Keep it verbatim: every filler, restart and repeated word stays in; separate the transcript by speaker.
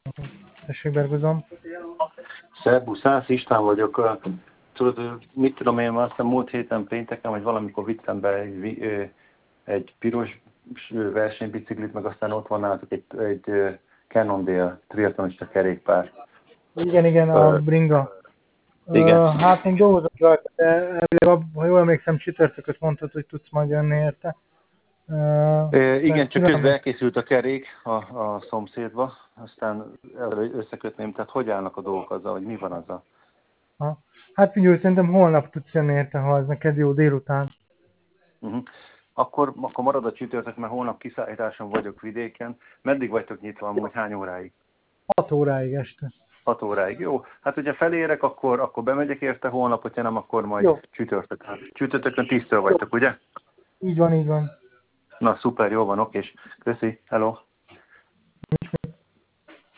Speaker 1: Tessék, Bergozom.
Speaker 2: Szerbusz, Szász István vagyok. Tudod, mit tudom én, aztán múlt héten pénteken, vagy valamikor vittem be egy, egy piros versenybiciklit, meg aztán ott van nálatok egy, egy Cannondale triatlonista kerékpár.
Speaker 1: Igen, igen, a bringa.
Speaker 2: Igen.
Speaker 1: Uh, hát még dolgozok rajta, de elvileg, ha jól emlékszem, csütörtököt mondtad, hogy tudsz majd jönni érte. Uh,
Speaker 2: e, igen, csak közben
Speaker 1: meg...
Speaker 2: elkészült a kerék a, a szomszédba, aztán összekötném, tehát hogy állnak a dolgok azzal, hogy mi van azzal?
Speaker 1: Ha. Hát figyelj, szerintem holnap tudsz jönni érte, ha ez neked jó, délután.
Speaker 2: Uh-huh. Akkor, akkor marad a csütörtök, mert holnap kiszállításon vagyok vidéken. Meddig vagytok nyitva amúgy, hány óráig?
Speaker 1: hat óráig este.
Speaker 2: hat óráig, jó. Hát ugye felérek, akkor, akkor bemegyek érte holnap, hogyha nem, akkor majd
Speaker 1: jó.
Speaker 2: csütörtökön. Csütörtökön tíztől vagytok, ugye?
Speaker 1: Így van, így van.
Speaker 2: Na szuper, jó van, oké, köszi, hello.